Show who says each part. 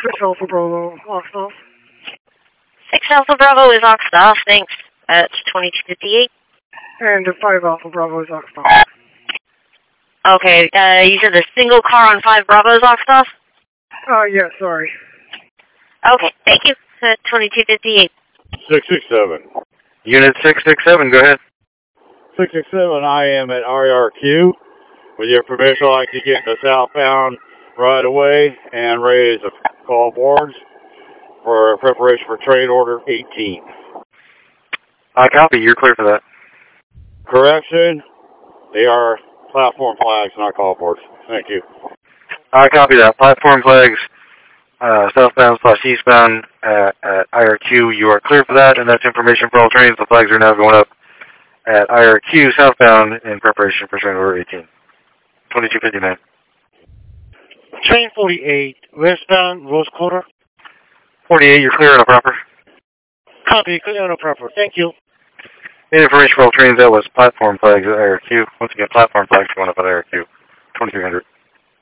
Speaker 1: 6 Alpha Bravo, off off.
Speaker 2: 6 Alpha Bravo is off off, thanks. That's 2258.
Speaker 1: And 5 Alpha Bravo is off off.
Speaker 2: Okay, you said the single car on 5 Bravo is off off?
Speaker 1: Yeah, sorry.
Speaker 2: Okay, thank you. 2258.
Speaker 3: 667.
Speaker 4: Unit 667, go ahead.
Speaker 3: 667, I am at RRQ. With your permission, I'd like to get the southbound right away and raise a call boards for preparation for train order 18.
Speaker 4: I copy, you're clear for that.
Speaker 3: Correction, they are platform flags, not call boards. Thank you.
Speaker 4: I copy that. Platform flags, southbound/eastbound at IRQ. You are clear for that, and that's information for all trains. The flags are now going up at IRQ southbound in preparation for train order 18. 2259.
Speaker 5: Train 48, westbound, Rose Quarter.
Speaker 4: 48, you're clear and proper.
Speaker 5: Copy, clear and proper. Thank you.
Speaker 4: Information for all trains, that was platform flags at IRQ. Once again, platform flags going up at IRQ. 2300.